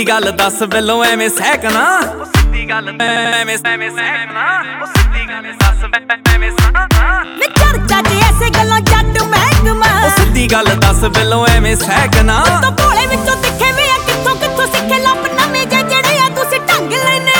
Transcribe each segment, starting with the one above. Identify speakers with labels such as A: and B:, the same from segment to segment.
A: ਸਿੱਧੀ ਗੱਲ ਦੱਸ ਬਿੱਲੋ ਐਵੇਂ ਸਹਿਕਣਾ ਸਿੱਧੀ ਗੱਲ ਐਵੇਂ ਸਹਿਕਣਾ ਸਿੱਧੀ ਗੱਲ ਦੱਸ ਐਵੇਂ ਸਹਿਕਣਾ
B: ਵੇ ਚਰਚਾ ਚ ਐਸੇ ਗੱਲਾਂ ਜੱਟ ਮਹਿਕਮਾ
A: ਸਿੱਧੀ ਗੱਲ ਦੱਸ ਬਿੱਲੋ ਐਵੇਂ ਸਹਿਕਣਾ
B: ਤੋ ਭੋਲੇ ਵਿੱਚੋਂ ਤਿੱਖੇ ਵੇ ਆ ਕਿੱਥੋਂ ਕਿੱਥੋਂ ਸਿੱਖੇ ਲੱਭ ਨਵੇਂ ਜਿਹੜੇ ਆ ਤੁਸੀਂ ਢੰਗ ਲੈਨੇ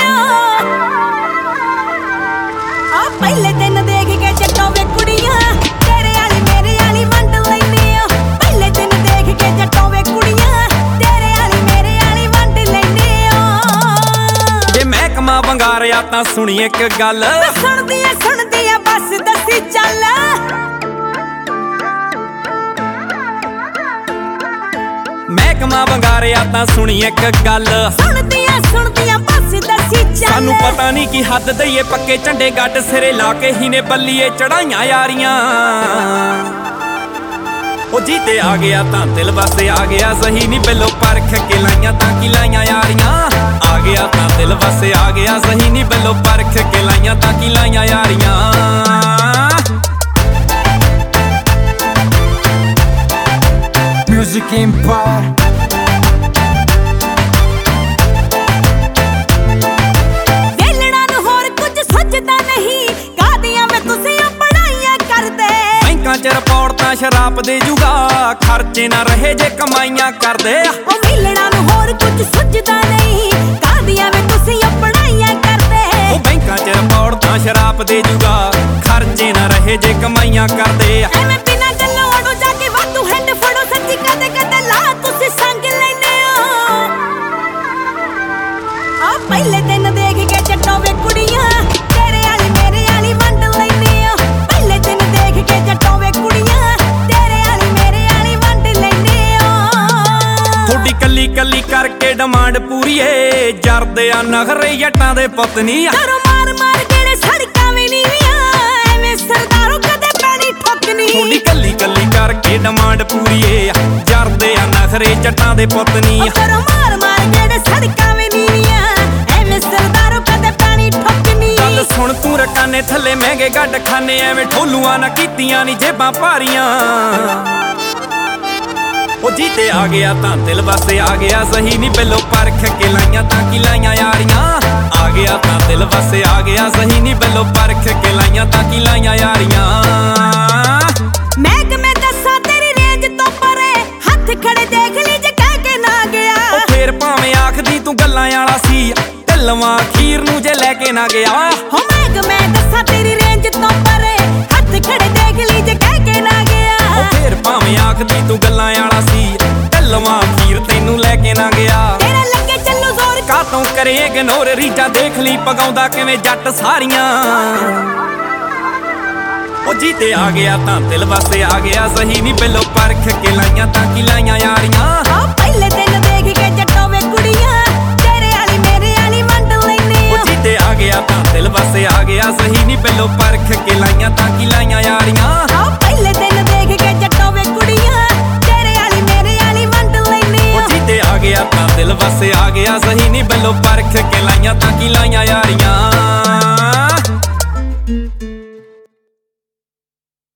B: ਆ ਪਹਿਲੇ ਦਿਨ ਦੇਖ ਕੇ ਜੱਟੋਂ ਵੇ ਕੁੜੀਆਂ ਤੇਰੇ ਵਾਲੀ ਮੇਰੇ ਵਾਲੀ ਵੰਡ ਲੈਨੇ ਆ ਪਹਿਲੇ ਦਿਨ ਦੇਖ ਕੇ ਜੱਟੋਂ ਵੇ ਕੁੜੀਆਂ ਤੇਰੇ ਵਾਲੀ ਮੇਰੇ ਵਾਲੀ ਵੰਡ ਲੈਨੇ ਆ
A: ਜੇ ਮਹਿਕਮਾ ਵੰਗਾਰਿਆ ਤਾਂ ਸੁਣੀ ਇੱਕ ਗੱਲ
B: ਸੁਣਦੀ ਆ ਬਸ ਦੱਸੀ ਚੱਲ
A: ਮਹਿਕਮਾ ਵੰਗਾਰਿਆ ਤਾਂ ਸੁਣੀ ਇੱਕ ਗੱਲ
B: ਸੁਣਦੀ ਆ ਬਸ ਦੱਸੀ ਚੱਲ
A: ਸਾਨੂੰ ਪਤਾ ਨਹੀਂ ਕੀ ਹੱਦ ਦਈਏ ਪੱਕੇ ਝੰਡੇ ਗੱਡ ਸਿਰੇ ਲਾ ਕੇ ਹੀ ਨੇ ਬੱਲੀਏ ਚੜਾਈਆਂ ਯਾਰੀਆਂ ਉਹ ਜੀਤੇ ਆ ਗਿਆ ਤਾਂ ਦਿਲ ਵਸੇ ਆ ਗਿਆ ਸਹੀ ਨਹੀਂ ਬਿੱਲੋ ਪਰਖ ਕੇ ਲਾਈਆਂ ਤਾਂ ਕੀ ਲਾਈਆਂ ਯਾਰੀਆਂ ਆ ਗਿਆ ਤਾਂ ਦਿਲ ਵਸੇ ਆ ਗਿਆ ਸਹੀ ਨਹੀਂ ਬਿੱਲੋ ਪਰਖ ਕੇ ਲਾਈਆਂ ਤਾਂ ਕੀ ਲਾਈਆਂ ਯਾਰੀਆਂ
C: Music Empire
B: ਵੇਲਣਾ ਨੂੰ ਹੋਰ ਕੁਝ ਸੋਚਦਾ ਨਹੀਂ ਕਾਦੀਆਂ ਮੈਂ ਤੁਸੀਂ ਪੜਾਈਆਂ ਕਰਦੇ
A: ਬੈਂਕਾਂ 'ਚ ਰਿਪੋਰਟ ਤਾਂ ਸ਼ਰਾਪ ਦੇ ਜੂਗਾ ਖਰਚੇ ਨਾ ਰਹੇ ਜੇ ਕਮਾਈਆਂ ਕਰਦੇ
B: ਉਹ ਵੇਲਣਾ ਨੂੰ ਹੋਰ ਕੁਝ ਸੋਚਦਾ ਨਹੀਂ ਕਾਦੀਆਂ ਮੈਂ ਤੁਸੀਂ ਪੜਾਈਆਂ ਕਰਦੇ
A: ਉਹ ਬੈਂਕਾਂ 'ਚ ਰਿਪੋਰਟ ਤਾਂ ਸ਼ਰਾਪ ਦੇ ਜੂਗਾ ਖਰਚੇ ਨਾ ਰਹੇ ਜੇ ਕਮਾਈਆਂ ਕਰਦੇ
B: ਐਵੇਂ ਬਿਨਾਂ ਗੱਲੋਂ ਆੜੋ ਜਾ ਕੇ ਵਾਧੂ ਹੈਂਡ ਫੜੋ ਸੱਚੀ ਕਦੇ ਕਦੇ ਲਾ ਤੁਸੀਂ ਸੰਗ ਲੈਨੇ ਆ ਪਹਿਲੇ ਦਿਨ ਦੇਖ ਕੇ ਜੱਟੋਂ ਵੇ ਕੁੜੀਆਂ ਤੇਰੇ ਵਾਲੀ ਮੇਰੇ ਵਾਲੀ ਵੰਡ ਲੈਨੇ ਆ ਪਹਿਲੇ ਦਿਨ ਦੇਖ ਕੇ ਜੱਟੋਂ ਵੇ ਕੁੜੀਆਂ ਤੇਰੇ ਵਾਲੀ ਮੇਰੇ ਵਾਲੀ ਵੰਡ ਲੈਨੇ ਆ
A: ਥੋੜੀ ਕੱਲੀ ਕੱਲੀ ਕਰਕੇ ਡਿਮਾਂਡ ਪੂਰੀ ਏ ਜਰਦੇ ਆ ਨਖਰੇ ਜੱਟਾਂ ਦੇ ਪੁੱਤ ਨਹੀਂ
B: ਕਰੋ ਮਾਰ ਮਾਰ ਜਿਹੜੇ ਸੜਕਾਂ ਵੀ ਨਹੀਂ ਐਵੇਂ ਸਰਦਾਰੋ ਕਦੇ ਪੈਣੀ ਠੋਕਨੀ
A: ਥੋੜੀ ਕੱਲੀ ਕੱਲੀ ਕਰਕੇ ਡਿਮਾਂਡ ਪੂਰੀ ਏ ਜਰਦੇ ਆ ਨਖਰੇ ਜੱਟਾਂ ਦੇ ਪੁੱਤ ਨਹੀਂ
B: ਕਰੋ ਮਾਰ ਮਾਰ ਜਿਹੜੇ ਸੜਕਾਂ ਵੀ ਨਹੀਂ ਐਵੇਂ ਸਰਦਾਰੋ ਕਦੇ ਪੈਣੀ ਠੋਕਨੀ
A: ਗੱਲ ਸੁਣ ਤੂੰ ਰਕਾਨੇ ਥੱਲੇ ਮਹਿੰਗੇ ਗੱਡ ਖਾਨੇ ਐਵੇਂ ਠੋਲੂਆਂ ਨਾ ਕੀਤੀਆਂ ਨਹੀਂ ਜੇਬਾਂ ਭਾਰੀਆਂ ਉਹ ਜੀਤੇ ਆ ਗਿਆ ਤਾਂ ਦਿਲ ਵਸੇ ਆ ਗਿਆ ਸਹੀ ਨਹੀਂ ਬਿੱਲੋ ਪਰਖ ਕੇ ਲਾਈਆਂ ਤਾਂ ਕੀ ਲਾਈਆਂ ਯਾਰੀਆਂ ਆ ਗਿਆ ਤਾਂ ਦਿਲ ਵਸੇ ਆ ਗਿਆ ਸਹੀ ਨਹੀਂ ਬਿੱਲੋ ਪਰਖ ਕੇ ਲਾਈਆਂ ਤਾਂ ਕੀ ਲਾਈਆਂ ਯਾਰੀਆਂ
B: ਮੈਂ ਦੱਸਾਂ ਤੇਰੀ ਰੇਂਜ ਤੋਂ ਪਰੇ ਹੱਥ ਖੜੇ ਦੇਖ ਲਈ ਜੇ ਕਹਿ ਕੇ ਨਾ ਗਿਆ
A: ਉਹ ਫੇਰ ਭਾਵੇਂ ਆਖਦੀ ਤੂੰ ਗੱਲਾਂ ਵਾਲਾ ਸੀ ਢਿੱਲਵਾਂ ਅਖੀਰ ਨੂੰ ਜੇ ਲੈ ਕੇ ਨਾ ਗਿਆ
B: ਹੋ ਮੈਂ ਦੱਸਾਂ ਤੇਰੀ ਰੇਂਜ ਤੋਂ ਪਰੇ ਹੱਥ ਖੜੇ ਦੇਖ ਲਈ ਜੇ ਕਹਿ ਕੇ ਨਾ ਗਿਆ
A: ਉਹ ਫੇਰ ਭਾਵੇਂ ਆਖਦੀ ਤੂੰ ਗੱਲਾਂ ਵਾਲਾ ਸੀ ਢਿੱਲਵਾਂ ਅਖੀਰ ਤੈਨੂੰ ਲੈ ਕੇ ਨਾ ਗਿਆ
B: ਤੇਰਾ ਲੱਗੇ ਚੱਲੋ ਜ਼ੋਰ
A: ਕਾਤੋਂ ਕਰੇ ਇਗਨੋਰ ਰੀਜਾਂ ਦੇਖ ਲਈ ਪਗਾਉਂਦਾ ਕਿਵੇਂ ਜੱਟ ਸਾਰੀਆਂ ਉਹ ਜੀਤੇ ਆ ਗਿਆ ਤਾਂ ਦਿਲ ਵਸੇ ਆ ਗਿਆ ਸਹੀ ਨਹੀਂ ਬਿੱਲੋ ਪਰਖ ਕੇ ਲਾਈਆਂ ਤਾਂ ਕੀ ਲਾਈਆਂ ਯਾਰੀਆਂ
B: ਆ ਪਹਿਲੇ ਦਿਨ ਦੇਖ ਕੇ ਜੱਟੋਂ ਵੇ ਕੁੜੀਆਂ ਤੇਰੇ ਵਾਲੀ ਮੇਰੇ ਵਾਲੀ ਵੰਡ ਲੈਨੇ
A: ਉਹ ਜੀਤੇ ਆ ਗਿਆ ਤਾਂ ਦਿਲ ਵਸੇ ਆ ਗਿਆ ਸਹੀ ਨਹੀਂ ਬਿੱਲੋ ਪਰਖ ਕੇ ਲਾਈਆਂ ਤਾਂ ਕੀ ਲਾਈਆਂ ਯਾਰੀਆਂ
B: ਆ ਪਹਿਲੇ ਦਿਨ ਦੇਖ ਕੇ ਜੱਟੋਂ ਵੇ ਕੁੜੀਆਂ ਤੇਰੇ ਵਾਲੀ ਮੇਰੇ ਵਾਲੀ ਵੰਡ ਲੈਨੇ
A: ਉਹ ਜੀਤੇ ਆ ਗਿਆ ਤਾਂ ਦਿਲ ਵਸੇ ਆ ਗਿਆ ਸਹੀ ਨਹੀਂ ਬਿੱਲੋ ਪਰਖ ਕੇ ਲਾਈਆਂ ਤਾਂ ਕੀ ਲਾਈਆਂ ਯਾਰੀਆਂ